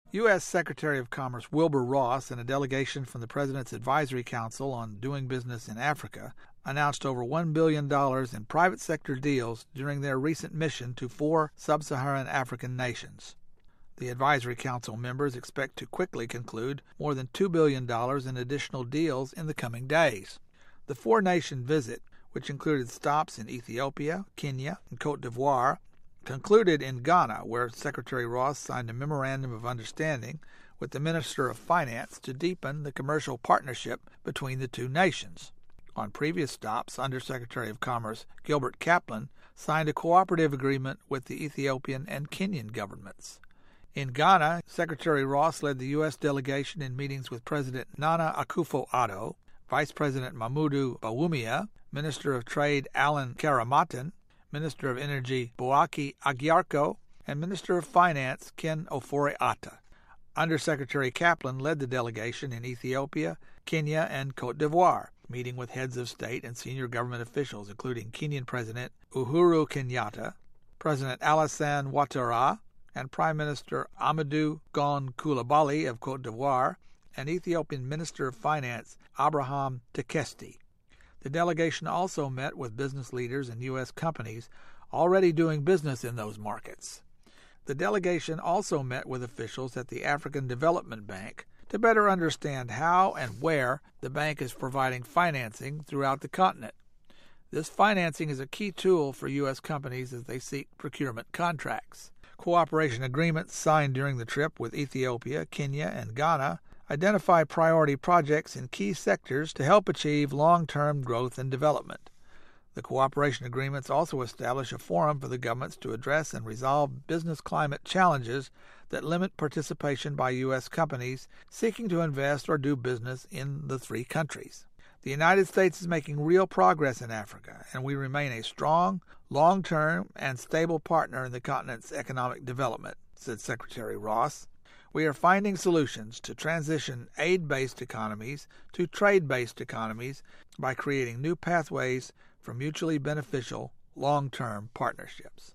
U.S. Secretary of Commerce Wilbur Ross and a delegation from the President's Advisory Council on Doing Business in Africa announced over $1 billion in private sector deals during their recent mission to 4 sub-Saharan African nations. The Advisory Council members expect to quickly conclude more than $2 billion in additional deals in the coming days. The 4-nation visit, which included stops in Ethiopia, Kenya, and Côte d'Ivoire, concluded in Ghana, where Secretary Ross signed a memorandum of understanding with the Minister of Finance to deepen the commercial partnership between the 2 nations. On previous stops, Under-Secretary of Commerce Gilbert Kaplan signed a cooperative agreement with the Ethiopian and Kenyan governments. In Ghana, Secretary Ross led the U.S. delegation in meetings with President Nana Akufo-Addo, Vice President Mamadou Bawumia, Minister of Trade Alan Karamatan, Minister of Energy Boaki Agyarko, and Minister of Finance Ken Ofori-Atta. Under-Secretary Kaplan led the delegation in Ethiopia, Kenya, and Côte d'Ivoire, meeting with heads of state and senior government officials, including Kenyan President Uhuru Kenyatta, President Alassane Ouattara, and Prime Minister Amadou Gon Coulibaly of Côte d'Ivoire, and Ethiopian Minister of Finance Abraham Tekesti. The delegation also met with business leaders and U.S. companies already doing business in those markets. The delegation also met with officials at the African Development Bank to better understand how and where the bank is providing financing throughout the continent. This financing is a key tool for U.S. companies as they seek procurement contracts. Cooperation agreements signed during the trip with Ethiopia, Kenya, and Ghana identify priority projects in key sectors to help achieve long-term growth and development. The cooperation agreements also establish a forum for the governments to address and resolve business climate challenges that limit participation by U.S. companies seeking to invest or do business in the 3 countries. The United States is making real progress in Africa, and we remain a strong, long-term, and stable partner in the continent's economic development, said Secretary Ross. We are finding solutions to transition aid-based economies to trade-based economies by creating new pathways for mutually beneficial long-term partnerships.